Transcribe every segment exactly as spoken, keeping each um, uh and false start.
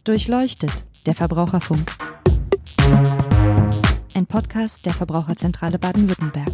Durchleuchtet, der Verbraucherfunk. Ein Podcast der Verbraucherzentrale Baden-Württemberg.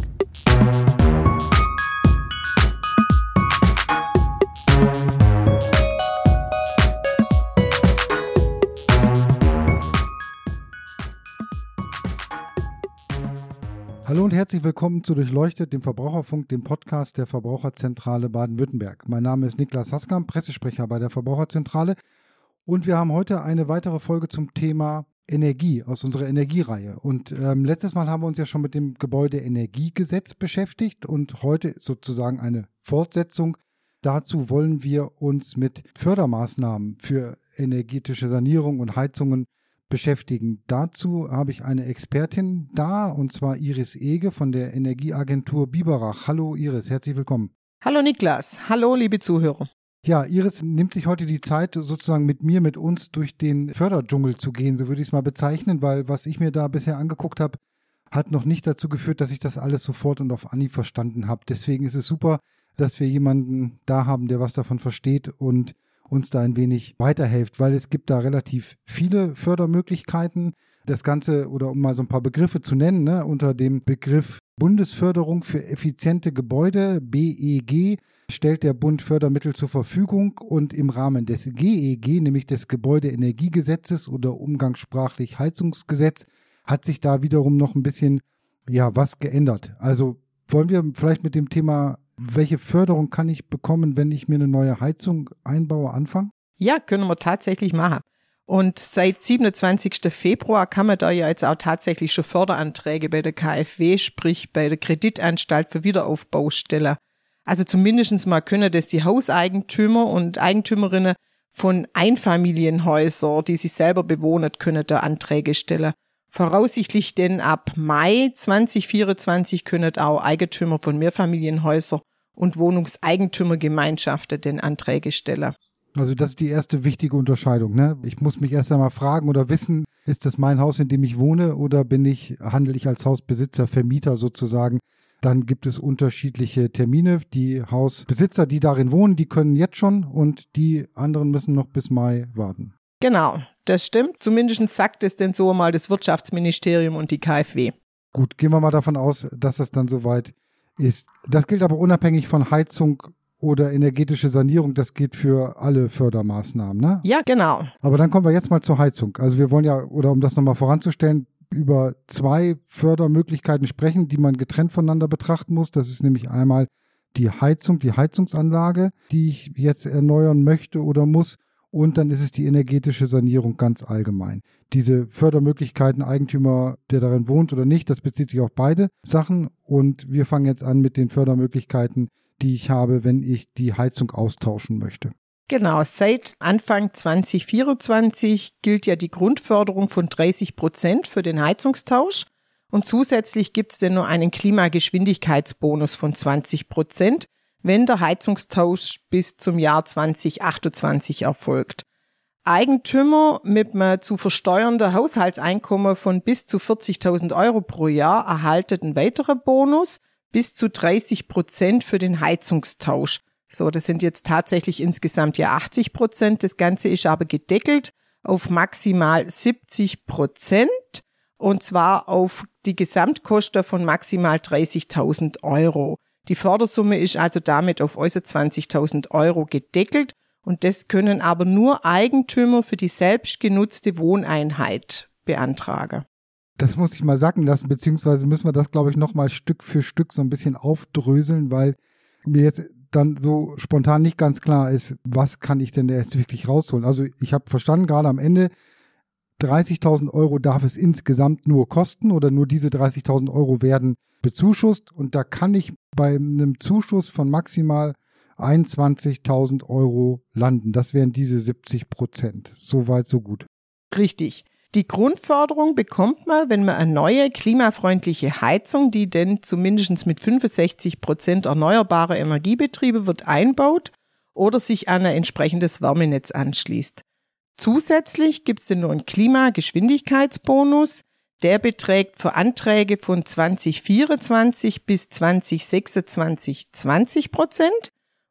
Hallo und herzlich willkommen zu Durchleuchtet, dem Verbraucherfunk, dem Podcast der Verbraucherzentrale Baden-Württemberg. Mein Name ist Niklas Haskamp, Pressesprecher bei der Verbraucherzentrale, und wir haben heute eine weitere Folge zum Thema Energie aus unserer Energiereihe. Und ähm, letztes Mal haben wir uns ja schon mit dem Gebäudeenergiegesetz beschäftigt und heute sozusagen eine Fortsetzung. Dazu wollen wir uns mit Fördermaßnahmen für energetische Sanierung und Heizungen beschäftigen. Dazu habe ich eine Expertin da, und zwar Iris Ege von der Energieagentur Biberach. Hallo Iris, herzlich willkommen. Hallo Niklas, hallo liebe Zuhörer. Ja, Iris nimmt sich heute die Zeit, sozusagen mit mir, mit uns durch den Förderdschungel zu gehen, so würde ich es mal bezeichnen, weil was ich mir da bisher angeguckt habe, hat noch nicht dazu geführt, dass ich das alles sofort und auf Anhieb verstanden habe. Deswegen ist es super, dass wir jemanden da haben, der was davon versteht und uns da ein wenig weiterhilft, weil es gibt da relativ viele Fördermöglichkeiten. Das Ganze, oder um mal so ein paar Begriffe zu nennen, ne, unter dem Begriff Bundesförderung für effiziente Gebäude, B E G, stellt der Bund Fördermittel zur Verfügung, und im Rahmen des G E G, nämlich des Gebäudeenergiegesetzes oder umgangssprachlich Heizungsgesetz, hat sich da wiederum noch ein bisschen, ja, was geändert. Also wollen wir vielleicht mit dem Thema, welche Förderung kann ich bekommen, wenn ich mir eine neue Heizung einbaue, anfangen? Ja, können wir tatsächlich machen. Und seit siebenundzwanzigsten Februar kann man da ja jetzt auch tatsächlich schon Förderanträge bei der K f W, sprich bei der Kreditanstalt für Wiederaufbau stellen. Also zumindest mal können das die Hauseigentümer und Eigentümerinnen von Einfamilienhäusern, die sich selber bewohnen, können da Anträge stellen. Voraussichtlich denn ab Mai zwanzig vierundzwanzig können auch Eigentümer von Mehrfamilienhäusern und Wohnungseigentümergemeinschaften den Anträge stellen. Also das ist die erste wichtige Unterscheidung, ne? Ich muss mich erst einmal fragen oder wissen, ist das mein Haus, in dem ich wohne, oder bin ich, handle ich als Hausbesitzer, Vermieter sozusagen? Dann gibt es unterschiedliche Termine. Die Hausbesitzer, die darin wohnen, die können jetzt schon, und die anderen müssen noch bis Mai warten. Genau, das stimmt. Zumindest sagt es denn so mal das Wirtschaftsministerium und die K f W. Gut, gehen wir mal davon aus, dass das dann soweit ist. Das gilt aber unabhängig von Heizung oder energetische Sanierung. Das gilt für alle Fördermaßnahmen, ne? Ja, genau. Aber dann kommen wir jetzt mal zur Heizung. Also wir wollen ja, oder um das nochmal voranzustellen, über zwei Fördermöglichkeiten sprechen, die man getrennt voneinander betrachten muss. Das ist nämlich einmal die Heizung, die Heizungsanlage, die ich jetzt erneuern möchte oder muss. Und dann ist es die energetische Sanierung ganz allgemein. Diese Fördermöglichkeiten, Eigentümer, der darin wohnt oder nicht, das bezieht sich auf beide Sachen. Und wir fangen jetzt an mit den Fördermöglichkeiten, die ich habe, wenn ich die Heizung austauschen möchte. Genau, seit Anfang zwanzig vierundzwanzig gilt ja die Grundförderung von dreißig Prozent für den Heizungstausch. Und zusätzlich gibt es dann noch einen Klimageschwindigkeitsbonus von zwanzig Prozent, wenn der Heizungstausch bis zum Jahr zwanzig achtundzwanzig erfolgt. Eigentümer mit einem zu versteuernden Haushaltseinkommen von bis zu vierzigtausend Euro pro Jahr erhalten einen weiteren Bonus bis zu dreißig Prozent für den Heizungstausch. So, das sind jetzt tatsächlich insgesamt ja achtzig Prozent. Das Ganze ist aber gedeckelt auf maximal siebzig Prozent, und zwar auf die Gesamtkosten von maximal dreißigtausend Euro. Die Fördersumme ist also damit auf äußerst zwanzigtausend Euro gedeckelt, und das können aber nur Eigentümer für die selbstgenutzte Wohneinheit beantragen. Das muss ich mal sacken lassen, beziehungsweise müssen wir das, glaube ich, nochmal Stück für Stück so ein bisschen aufdröseln, weil mir jetzt dann so spontan nicht ganz klar ist, was kann ich denn da jetzt wirklich rausholen. Also ich habe verstanden, gerade am Ende, dreißigtausend Euro darf es insgesamt nur kosten, oder nur diese dreißigtausend Euro werden bezuschusst, und da kann ich bei einem Zuschuss von maximal einundzwanzigtausend Euro landen. Das wären diese siebzig Prozent. So weit, so gut. Richtig. Die Grundförderung bekommt man, wenn man eine neue klimafreundliche Heizung, die denn zumindest mit fünfundsechzig Prozent erneuerbarer Energiebetriebe wird, einbaut oder sich an ein entsprechendes Wärmenetz anschließt. Zusätzlich gibt es dann noch einen Klimageschwindigkeitsbonus. Der beträgt für Anträge von zwanzig vierundzwanzig bis zwanzig sechsundzwanzig zwanzig Prozent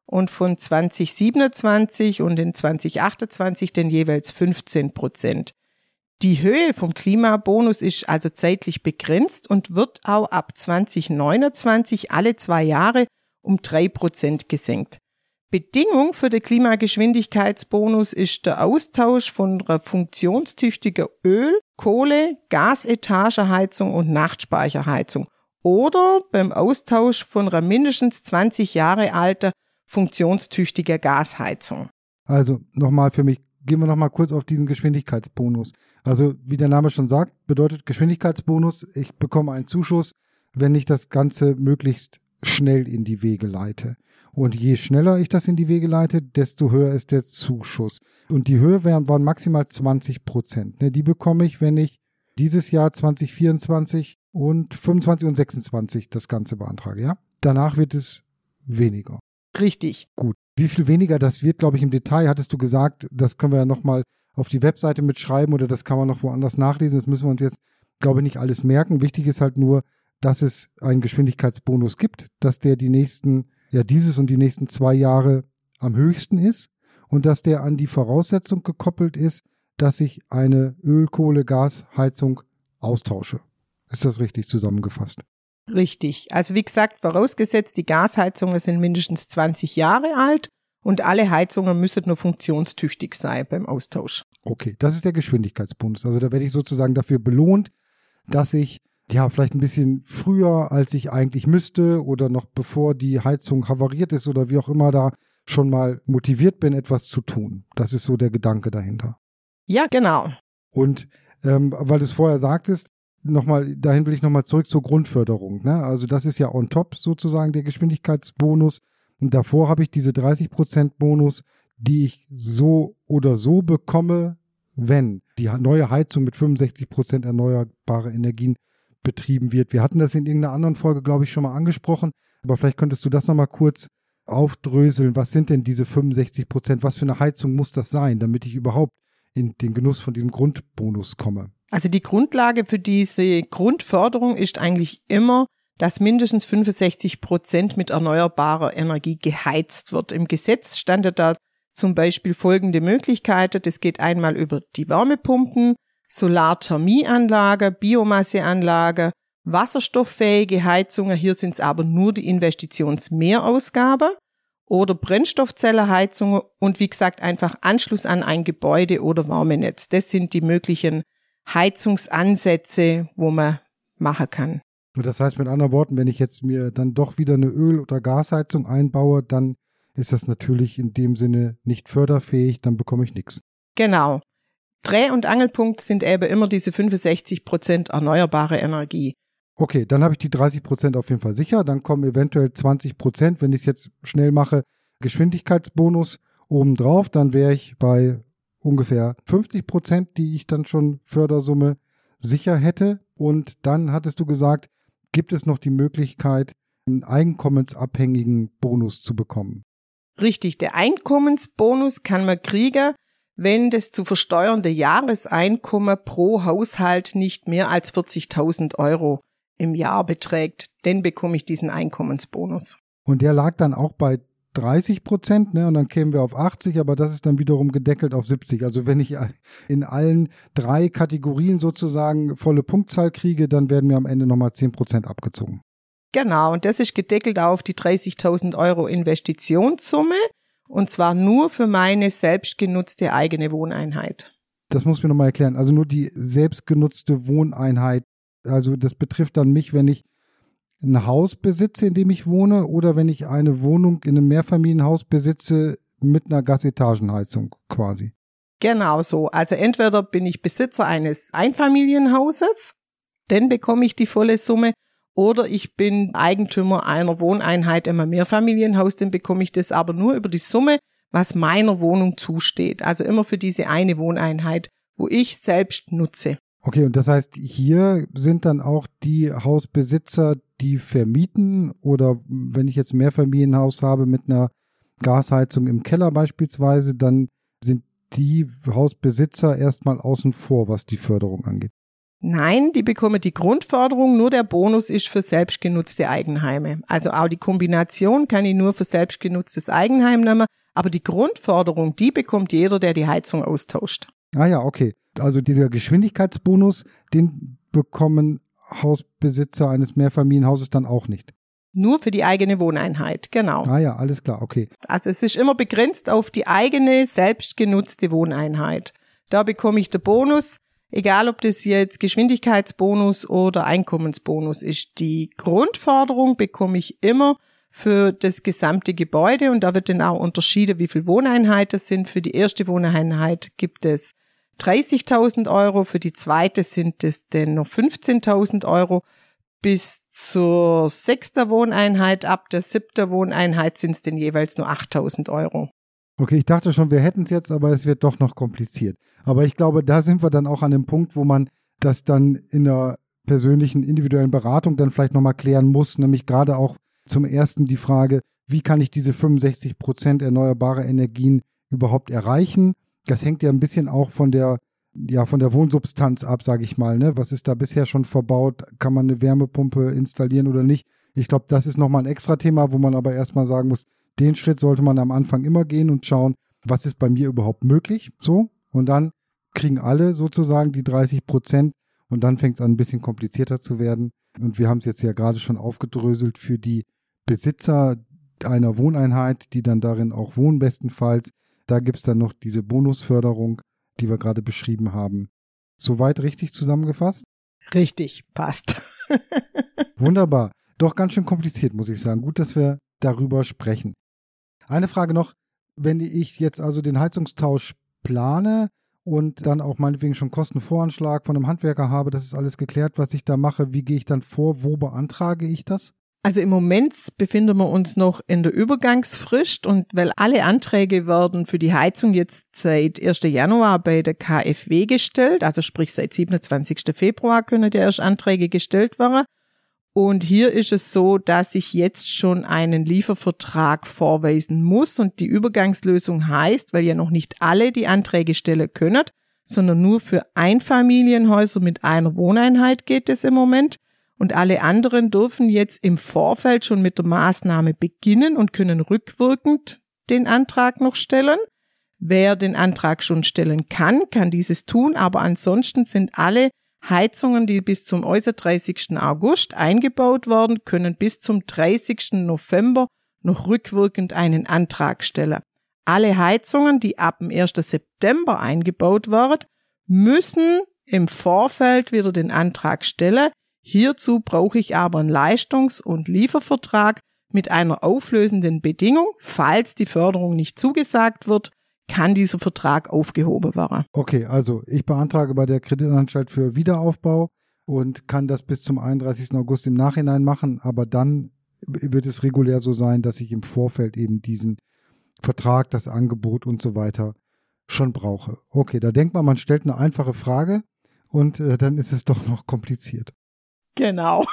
und von zwanzig siebenundzwanzig und in zwanzig achtundzwanzig dann jeweils fünfzehn Prozent. Die Höhe vom Klimabonus ist also zeitlich begrenzt und wird auch ab zwanzig neunundzwanzig alle zwei Jahre um drei Prozent gesenkt. Bedingung für den Klimageschwindigkeitsbonus ist der Austausch von einer funktionstüchtigen Öl-, Kohle-, Gasetageheizung und Nachtspeicherheizung oder beim Austausch von einer mindestens zwanzig Jahre alter funktionstüchtiger Gasheizung. Also nochmal für mich, gehen wir nochmal kurz auf diesen Geschwindigkeitsbonus. Also wie der Name schon sagt, bedeutet Geschwindigkeitsbonus, ich bekomme einen Zuschuss, wenn ich das Ganze möglichst schnell in die Wege leite. Und je schneller ich das in die Wege leite, desto höher ist der Zuschuss. Und die Höhe waren, waren maximal zwanzig Prozent. Die bekomme ich, wenn ich dieses Jahr zwanzig vierundzwanzig und fünfundzwanzig und sechsundzwanzig das Ganze beantrage. Ja? Danach wird es weniger. Richtig. Gut. Wie viel weniger das wird, glaube ich, im Detail, hattest du gesagt, das können wir ja nochmal auf die Webseite mitschreiben oder das kann man noch woanders nachlesen. Das müssen wir uns jetzt, glaube ich, nicht alles merken. Wichtig ist halt nur, dass es einen Geschwindigkeitsbonus gibt, dass der die nächsten, ja dieses und die nächsten zwei Jahre am höchsten ist und dass der an die Voraussetzung gekoppelt ist, dass ich eine Öl-, Kohle-, Gasheizung austausche. Ist das richtig zusammengefasst? Richtig. Also wie gesagt, vorausgesetzt, die Gasheizungen sind mindestens zwanzig Jahre alt und alle Heizungen müssen nur funktionstüchtig sein beim Austausch. Okay, das ist der Geschwindigkeitsbonus. Also da werde ich sozusagen dafür belohnt, dass ich ja vielleicht ein bisschen früher, als ich eigentlich müsste oder noch bevor die Heizung havariert ist oder wie auch immer da schon mal motiviert bin, etwas zu tun. Das ist so der Gedanke dahinter. Ja, genau. Und ähm, weil du es vorher sagtest, nochmal, dahin will ich nochmal zurück zur Grundförderung. Ne? Also das ist ja on top sozusagen der Geschwindigkeitsbonus. Und davor habe ich diese dreißig Prozent Bonus, die ich so oder so bekomme, wenn die neue Heizung mit fünfundsechzig Prozent erneuerbare Energien betrieben wird. Wir hatten das in irgendeiner anderen Folge, glaube ich, schon mal angesprochen, aber vielleicht könntest du das nochmal kurz aufdröseln. Was sind denn diese fünfundsechzig Prozent? Was für eine Heizung muss das sein, damit ich überhaupt in den Genuss von diesem Grundbonus komme? Also die Grundlage für diese Grundförderung ist eigentlich immer, dass mindestens fünfundsechzig Prozent mit erneuerbarer Energie geheizt wird. Im Gesetz stand ja da zum Beispiel folgende Möglichkeiten. Das geht einmal über die Wärmepumpen, Solarthermieanlage, Biomasseanlage, wasserstofffähige Heizungen. Hier sind es aber nur die Investitionsmehrausgabe oder Brennstoffzellenheizungen und wie gesagt einfach Anschluss an ein Gebäude oder Wärmenetz. Das sind die möglichen Heizungsansätze, wo man machen kann. Das heißt mit anderen Worten, wenn ich jetzt mir dann doch wieder eine Öl- oder Gasheizung einbaue, dann ist das natürlich in dem Sinne nicht förderfähig, dann bekomme ich nichts. Genau. Dreh- und Angelpunkt sind eben immer diese fünfundsechzig Prozent erneuerbare Energie. Okay, dann habe ich die dreißig Prozent auf jeden Fall sicher. Dann kommen eventuell zwanzig Prozent, wenn ich es jetzt schnell mache, Geschwindigkeitsbonus obendrauf. Dann wäre ich bei ungefähr fünfzig Prozent, die ich dann schon Fördersumme sicher hätte. Und dann hattest du gesagt, gibt es noch die Möglichkeit, einen einkommensabhängigen Bonus zu bekommen. Richtig, der Einkommensbonus kann man kriegen, wenn das zu versteuernde Jahreseinkommen pro Haushalt nicht mehr als vierzigtausend Euro im Jahr beträgt. Dann bekomme ich diesen Einkommensbonus. Und der lag dann auch bei dreißig Prozent, ne? Und dann kämen wir auf achtzig, aber das ist dann wiederum gedeckelt auf siebzig. Also wenn ich in allen drei Kategorien sozusagen volle Punktzahl kriege, dann werden mir am Ende nochmal zehn Prozent abgezogen. Genau, und das ist gedeckelt auf die dreißigtausend Euro Investitionssumme und zwar nur für meine selbstgenutzte eigene Wohneinheit. Das muss mir nochmal erklären. Also nur die selbstgenutzte Wohneinheit. Also das betrifft dann mich, wenn ich ein Haus besitze, in dem ich wohne, oder wenn ich eine Wohnung in einem Mehrfamilienhaus besitze mit einer Gasetagenheizung quasi. Genau so. Also entweder bin ich Besitzer eines Einfamilienhauses, dann bekomme ich die volle Summe, oder ich bin Eigentümer einer Wohneinheit in einem Mehrfamilienhaus, dann bekomme ich das aber nur über die Summe, was meiner Wohnung zusteht. Also immer für diese eine Wohneinheit, wo ich selbst nutze. Okay, und das heißt, hier sind dann auch die Hausbesitzer, die vermieten, oder wenn ich jetzt ein Mehrfamilienhaus habe mit einer Gasheizung im Keller beispielsweise, dann sind die Hausbesitzer erstmal außen vor, was die Förderung angeht. Nein, die bekommen die Grundförderung, nur der Bonus ist für selbstgenutzte Eigenheime. Also auch die Kombination kann ich nur für selbstgenutztes Eigenheim nehmen, aber die Grundförderung, die bekommt jeder, der die Heizung austauscht. Ah ja, okay. Also dieser Geschwindigkeitsbonus, den bekommen Hausbesitzer eines Mehrfamilienhauses dann auch nicht? Nur für die eigene Wohneinheit, genau. Ah ja, alles klar, okay. Also es ist immer begrenzt auf die eigene, selbstgenutzte Wohneinheit. Da bekomme ich den Bonus. Egal, ob das jetzt Geschwindigkeitsbonus oder Einkommensbonus ist, die Grundförderung bekomme ich immer für das gesamte Gebäude und da wird dann auch unterschieden, wie viele Wohneinheiten es sind. Für die erste Wohneinheit gibt es dreißigtausend Euro, für die zweite sind es dann noch fünfzehntausend Euro. Bis zur sechsten Wohneinheit, ab der siebten Wohneinheit sind es dann jeweils nur achttausend Euro. Okay, ich dachte schon, wir hätten es jetzt, aber es wird doch noch kompliziert. Aber ich glaube, da sind wir dann auch an dem Punkt, wo man das dann in der persönlichen, individuellen Beratung dann vielleicht nochmal klären muss, nämlich gerade auch zum ersten die Frage, wie kann ich diese fünfundsechzig Prozent erneuerbare Energien überhaupt erreichen? Das hängt ja ein bisschen auch von der, ja, von der Wohnsubstanz ab, sage ich mal, ne? Was ist da bisher schon verbaut? Kann man eine Wärmepumpe installieren oder nicht? Ich glaube, das ist nochmal ein extra Thema, wo man aber erstmal sagen muss, den Schritt sollte man am Anfang immer gehen und schauen, was ist bei mir überhaupt möglich, so. Und dann kriegen alle sozusagen die dreißig Prozent und dann fängt es an, ein bisschen komplizierter zu werden. Und wir haben es jetzt ja gerade schon aufgedröselt für die Besitzer einer Wohneinheit, die dann darin auch wohnen bestenfalls. Da gibt es dann noch diese Bonusförderung, die wir gerade beschrieben haben. Soweit richtig zusammengefasst? Richtig, passt. Wunderbar. Doch ganz schön kompliziert, muss ich sagen. Gut, dass wir darüber sprechen. Eine Frage noch, wenn ich jetzt also den Heizungstausch plane und dann auch meinetwegen schon Kostenvoranschlag von einem Handwerker habe, das ist alles geklärt, was ich da mache, wie gehe ich dann vor, wo beantrage ich das? Also im Moment befinden wir uns noch in der Übergangsfrist und weil alle Anträge werden für die Heizung jetzt seit ersten Januar bei der K f W gestellt, also sprich seit siebenundzwanzigsten Februar können ja erst Anträge gestellt werden. Und hier ist es so, dass ich jetzt schon einen Liefervertrag vorweisen muss und die Übergangslösung heißt, weil ja noch nicht alle die Anträge stellen können, sondern nur für Einfamilienhäuser mit einer Wohneinheit geht es im Moment und alle anderen dürfen jetzt im Vorfeld schon mit der Maßnahme beginnen und können rückwirkend den Antrag noch stellen. Wer den Antrag schon stellen kann, kann dieses tun, aber ansonsten sind alle Heizungen, die bis zum dreißigsten August eingebaut worden, können bis zum dreißigsten November noch rückwirkend einen Antrag stellen. Alle Heizungen, die ab dem ersten September eingebaut werden, müssen im Vorfeld wieder den Antrag stellen. Hierzu brauche ich aber einen Leistungs- und Liefervertrag mit einer auflösenden Bedingung. Falls die Förderung nicht zugesagt wird, kann dieser Vertrag aufgehoben werden. Okay, also ich beantrage bei der Kreditanstalt für Wiederaufbau und kann das bis zum einunddreißigsten August im Nachhinein machen, aber dann wird es regulär so sein, dass ich im Vorfeld eben diesen Vertrag, das Angebot und so weiter schon brauche. Okay, da denkt man, man stellt eine einfache Frage und äh, dann ist es doch noch kompliziert. Genau.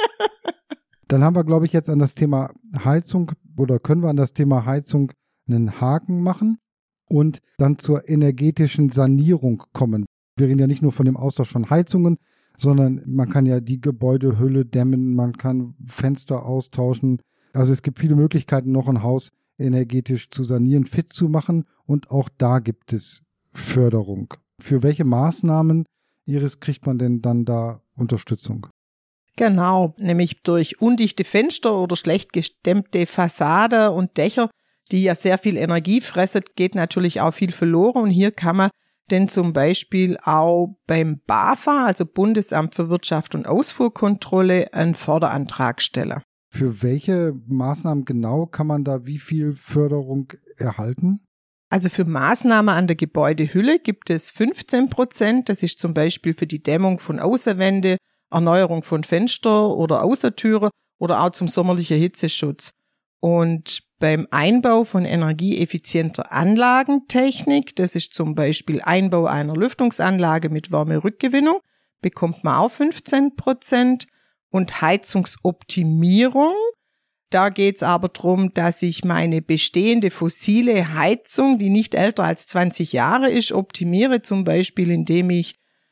Dann haben wir, glaube ich, jetzt an das Thema Heizung oder können wir an das Thema Heizung einen Haken machen und dann zur energetischen Sanierung kommen. Wir reden ja nicht nur von dem Austausch von Heizungen, sondern man kann ja die Gebäudehülle dämmen, man kann Fenster austauschen. Also es gibt viele Möglichkeiten, noch ein Haus energetisch zu sanieren, fit zu machen und auch da gibt es Förderung. Für welche Maßnahmen, Iris, kriegt man denn dann da Unterstützung? Genau, nämlich durch undichte Fenster oder schlecht gedämmte Fassade und Dächer, die ja sehr viel Energie fressen, geht natürlich auch viel verloren. Und hier kann man denn zum Beispiel auch beim BAFA, also Bundesamt für Wirtschaft und Ausfuhrkontrolle, einen Förderantrag stellen. Für welche Maßnahmen genau kann man da wie viel Förderung erhalten? Also für Maßnahmen an der Gebäudehülle gibt es fünfzehn Prozent. Das ist zum Beispiel für die Dämmung von Außenwände, Erneuerung von Fenster oder Außentüre oder auch zum sommerlichen Hitzeschutz. Und beim Einbau von energieeffizienter Anlagentechnik, das ist zum Beispiel Einbau einer Lüftungsanlage mit Wärmerückgewinnung, bekommt man auch fünfzehn Prozent. Und Heizungsoptimierung, da geht es aber darum, dass ich meine bestehende fossile Heizung, die nicht älter als zwanzig Jahre ist, optimiere, zum Beispiel indem ich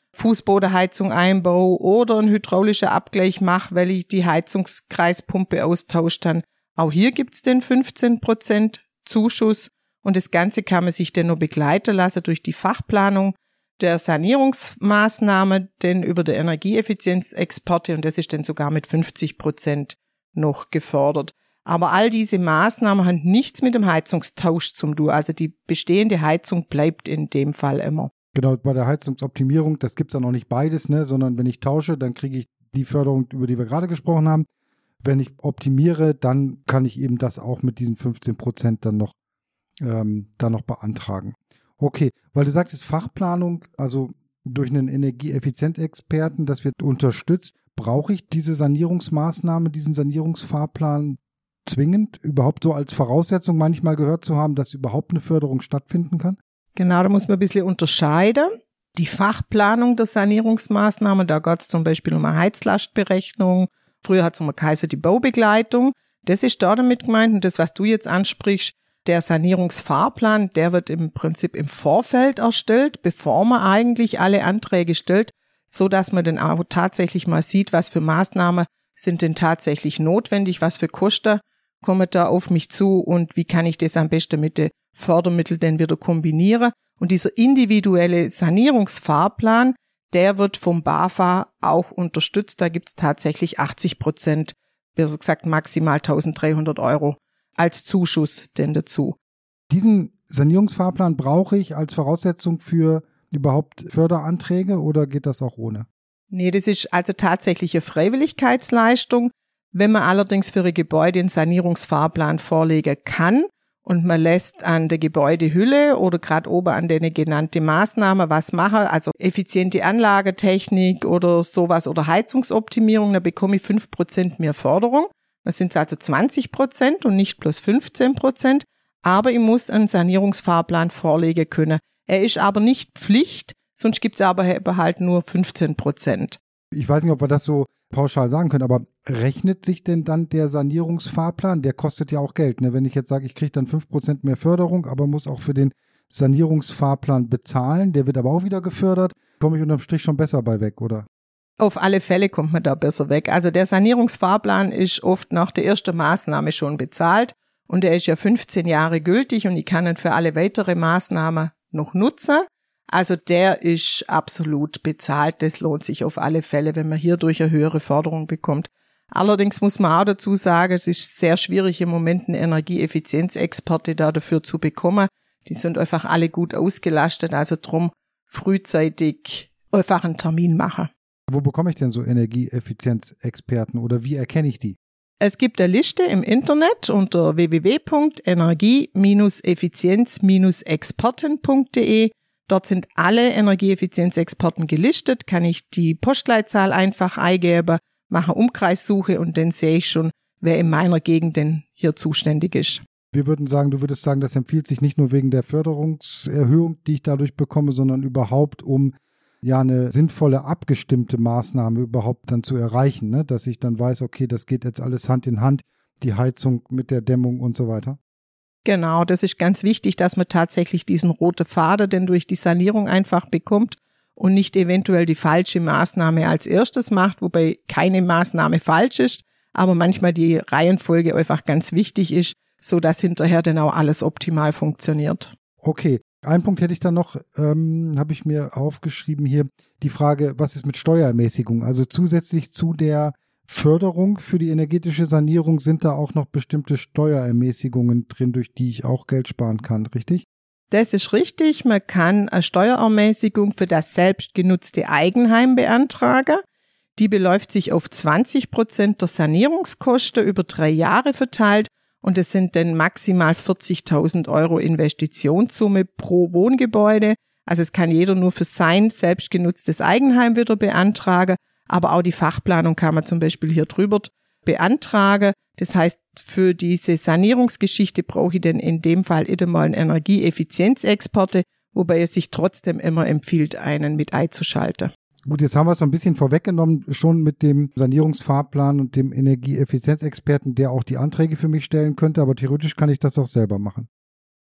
Fußbodenheizung einbaue oder einen hydraulischen Abgleich mache, weil ich die Heizungskreispumpe austausche, dann auch hier gibt's den fünfzehn Prozent Zuschuss und das Ganze kann man sich dann noch begleiten lassen durch die Fachplanung der Sanierungsmaßnahme, denn über die Energieeffizienzexporte und das ist dann sogar mit fünfzig Prozent noch gefördert. Aber all diese Maßnahmen haben nichts mit dem Heizungstausch zu tun, also die bestehende Heizung bleibt in dem Fall immer. Genau, bei der Heizungsoptimierung, das gibt's ja noch nicht beides, ne, sondern wenn ich tausche, dann kriege ich die Förderung, über die wir gerade gesprochen haben. Wenn ich optimiere, dann kann ich eben das auch mit diesen fünfzehn Prozent dann noch, ähm, dann noch beantragen. Okay, weil du sagtest Fachplanung, also durch einen Energieeffizienzexperten, das wird unterstützt. Brauche ich diese Sanierungsmaßnahme, diesen Sanierungsfahrplan zwingend, überhaupt so als Voraussetzung manchmal gehört zu haben, dass überhaupt eine Förderung stattfinden kann? Genau, da muss man ein bisschen unterscheiden. Die Fachplanung der Sanierungsmaßnahmen, da geht es zum Beispiel um eine Heizlastberechnung. Früher hat es immer geheißen, die Baubegleitung. Das ist da damit gemeint und das, was du jetzt ansprichst, der Sanierungsfahrplan, der wird im Prinzip im Vorfeld erstellt, bevor man eigentlich alle Anträge stellt, so dass man dann auch tatsächlich mal sieht, was für Maßnahmen sind denn tatsächlich notwendig, was für Kosten kommen da auf mich zu und wie kann ich das am besten mit den Fördermitteln denn wieder kombinieren. Und dieser individuelle Sanierungsfahrplan, der wird vom BAFA auch unterstützt. Da gibt es tatsächlich achtzig Prozent, besser gesagt maximal eintausenddreihundert Euro als Zuschuss denn dazu. Diesen Sanierungsfahrplan brauche ich als Voraussetzung für überhaupt Förderanträge oder geht das auch ohne? Nee, das ist also tatsächlich eine Freiwilligkeitsleistung. Wenn man allerdings für ein Gebäude einen Sanierungsfahrplan vorlegen kann und man lässt an der Gebäudehülle oder gerade oben an den genannten Maßnahmen was machen, also effiziente Anlagetechnik oder sowas oder Heizungsoptimierung, dann bekomme ich fünf Prozent mehr Förderung. Das sind also zwanzig Prozent und nicht plus fünfzehn Prozent. Aber ich muss einen Sanierungsfahrplan vorlegen können. Er ist aber nicht Pflicht, sonst gibt es aber halt nur fünfzehn Prozent. Ich weiß nicht, ob wir das so pauschal sagen können, aber rechnet sich denn dann der Sanierungsfahrplan? Der kostet ja auch Geld. Ne? Wenn ich jetzt sage, ich kriege dann fünf Prozent mehr Förderung, aber muss auch für den Sanierungsfahrplan bezahlen, der wird aber auch wieder gefördert, komme ich unterm Strich schon besser bei weg, oder? Auf alle Fälle kommt man da besser weg. Also der Sanierungsfahrplan ist oft nach der ersten Maßnahme schon bezahlt und er ist ja fünfzehn Jahre gültig und ich kann ihn für alle weitere Maßnahmen noch nutzen. Also der ist absolut bezahlt. Das lohnt sich auf alle Fälle, wenn man hierdurch eine höhere Förderung bekommt. Allerdings muss man auch dazu sagen, es ist sehr schwierig im Moment eine Energieeffizienzexperte da dafür zu bekommen. Die sind einfach alle gut ausgelastet, also drum frühzeitig einfach einen Termin machen. Wo bekomme ich denn so Energieeffizienzexperten oder wie erkenne ich die? Es gibt eine Liste im Internet unter w w w punkt energie effizienz exporten punkt d e. Dort sind alle Energieeffizienzexperten gelistet, kann ich die Postleitzahl einfach eingeben, mache Umkreissuche und dann sehe ich schon, wer in meiner Gegend denn hier zuständig ist. Wir würden sagen, du würdest sagen, das empfiehlt sich nicht nur wegen der Förderungserhöhung, die ich dadurch bekomme, sondern überhaupt, um ja eine sinnvolle, abgestimmte Maßnahme überhaupt dann zu erreichen, ne? Dass ich dann weiß, okay, das geht jetzt alles Hand in Hand, die Heizung mit der Dämmung und so weiter. Genau, das ist ganz wichtig, dass man tatsächlich diesen roten Faden denn durch die Sanierung einfach bekommt und nicht eventuell die falsche Maßnahme als erstes macht, wobei keine Maßnahme falsch ist, aber manchmal die Reihenfolge einfach ganz wichtig ist, so dass hinterher dann auch alles optimal funktioniert. Okay. Einen Punkt hätte ich dann noch, ähm, habe ich mir aufgeschrieben hier, die Frage, was ist mit Steuerermäßigung? Also zusätzlich zu der Förderung für die energetische Sanierung sind da auch noch bestimmte Steuerermäßigungen drin, durch die ich auch Geld sparen kann, richtig? Das ist richtig. Man kann eine Steuerermäßigung für das selbst genutzte Eigenheim beantragen. Die beläuft sich auf zwanzig Prozent der Sanierungskosten über drei Jahre verteilt. Und es sind dann maximal vierzigtausend Euro Investitionssumme pro Wohngebäude. Also es kann jeder nur für sein selbstgenutztes Eigenheim wieder beantragen. Aber auch die Fachplanung kann man zum Beispiel hier drüber beantragen. Das heißt, für diese Sanierungsgeschichte brauche ich dann in dem Fall immer mal einen Energieeffizienzexperte, wobei es sich trotzdem immer empfiehlt, einen mit einzuschalten. Gut, jetzt haben wir es so ein bisschen vorweggenommen, schon mit dem Sanierungsfahrplan und dem Energieeffizienzexperten, der auch die Anträge für mich stellen könnte, aber theoretisch kann ich das auch selber machen.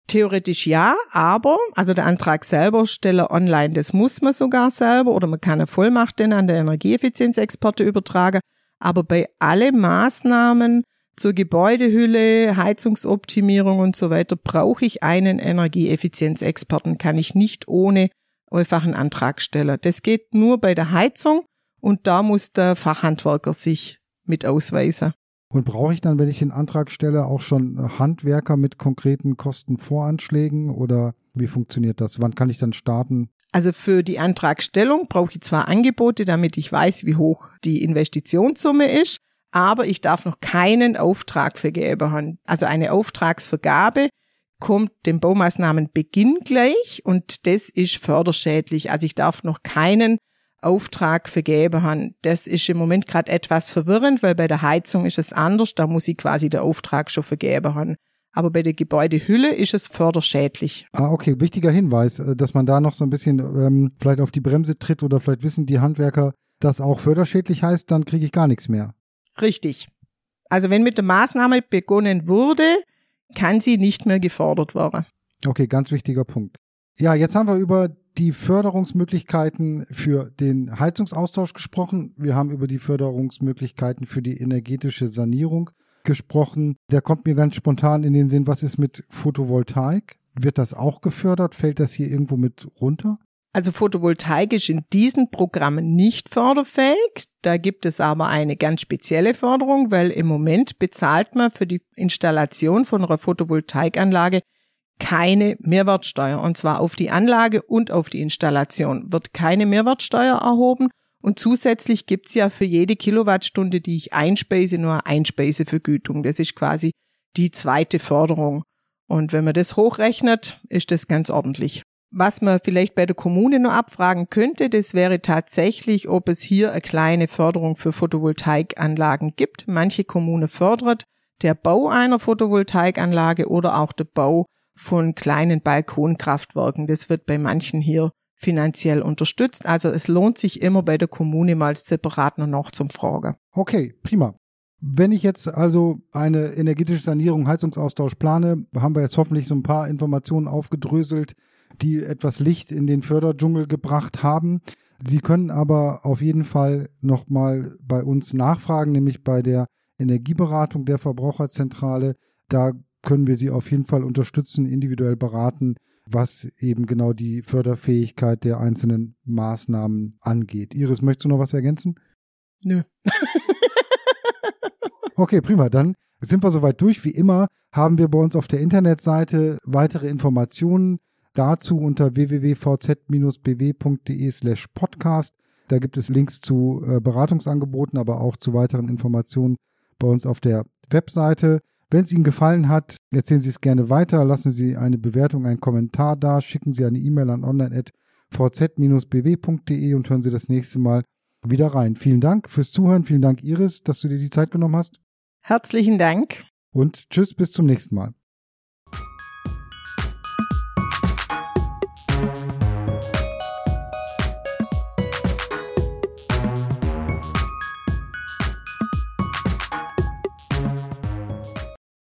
Theoretisch ja, aber, also der Antrag selber stelle online, das muss man sogar selber oder man kann eine Vollmacht denn an der Energieeffizienzexperte übertragen. Aber bei allen Maßnahmen zur Gebäudehülle, Heizungsoptimierung und so weiter brauche ich einen Energieeffizienzexperten, kann ich nicht ohne einfach einen Antrag stellen. Das geht nur bei der Heizung und da muss der Fachhandwerker sich mit ausweisen. Und brauche ich dann, wenn ich den Antrag stelle, auch schon Handwerker mit konkreten Kostenvoranschlägen oder wie funktioniert das? Wann kann ich dann starten? Also für die Antragstellung brauche ich zwar Angebote, damit ich weiß, wie hoch die Investitionssumme ist, aber ich darf noch keinen Auftrag vergeben haben. Also eine Auftragsvergabe kommt dem Baumaßnahmenbeginn gleich und das ist förderschädlich. Also ich darf noch keinen Auftrag vergeben haben. Das ist im Moment gerade etwas verwirrend, weil bei der Heizung ist es anders, da muss ich quasi den Auftrag schon vergeben haben. Aber bei der Gebäudehülle ist es förderschädlich. Ah, okay, wichtiger Hinweis, dass man da noch so ein bisschen ähm, vielleicht auf die Bremse tritt oder vielleicht wissen die Handwerker, dass auch förderschädlich heißt, dann kriege ich gar nichts mehr. Richtig. Also wenn mit der Maßnahme begonnen wurde, kann sie nicht mehr gefördert werden. Okay, ganz wichtiger Punkt. Ja, jetzt haben wir über die Förderungsmöglichkeiten für den Heizungsaustausch gesprochen. Wir haben über die Förderungsmöglichkeiten für die energetische Sanierung gesprochen. Da kommt mir ganz spontan in den Sinn, was ist mit Photovoltaik? Wird das auch gefördert? Fällt das hier irgendwo mit runter? Also Photovoltaik ist in diesen Programmen nicht förderfähig. Da gibt es aber eine ganz spezielle Förderung, weil im Moment bezahlt man für die Installation von einer Photovoltaikanlage keine Mehrwertsteuer. Und zwar auf die Anlage und auf die Installation wird keine Mehrwertsteuer erhoben. Und zusätzlich gibt's ja für jede Kilowattstunde, die ich einspeise, nur eine Einspeisevergütung. Das ist quasi die zweite Förderung. Und wenn man das hochrechnet, ist das ganz ordentlich. Was man vielleicht bei der Kommune noch abfragen könnte, das wäre tatsächlich, ob es hier eine kleine Förderung für Photovoltaikanlagen gibt. Manche Kommunen fördert der Bau einer Photovoltaikanlage oder auch der Bau von kleinen Balkonkraftwerken. Das wird bei manchen hier finanziell unterstützt. Also es lohnt sich immer bei der Kommune mal separat noch zum Fragen. Okay, prima. Wenn ich jetzt also eine energetische Sanierung, Heizungsaustausch plane, haben wir jetzt hoffentlich so ein paar Informationen aufgedröselt, die etwas Licht in den Förderdschungel gebracht haben. Sie können aber auf jeden Fall nochmal bei uns nachfragen, nämlich bei der Energieberatung der Verbraucherzentrale. Da können wir Sie auf jeden Fall unterstützen, individuell beraten, was eben genau die Förderfähigkeit der einzelnen Maßnahmen angeht. Iris, möchtest du noch was ergänzen? Nö. Okay, prima. Dann sind wir soweit durch. Wie immer haben wir bei uns auf der Internetseite weitere Informationen dazu unter w w w punkt v z bindestrich b w punkt d e slash podcast. Da gibt es Links zu äh, Beratungsangeboten, aber auch zu weiteren Informationen bei uns auf der Webseite. Wenn es Ihnen gefallen hat, erzählen Sie es gerne weiter, lassen Sie eine Bewertung, einen Kommentar da, schicken Sie eine E-Mail an online at v z bindestrich b w punkt d e und hören Sie das nächste Mal wieder rein. Vielen Dank fürs Zuhören, vielen Dank Iris, dass du dir die Zeit genommen hast. Herzlichen Dank. Und tschüss, bis zum nächsten Mal.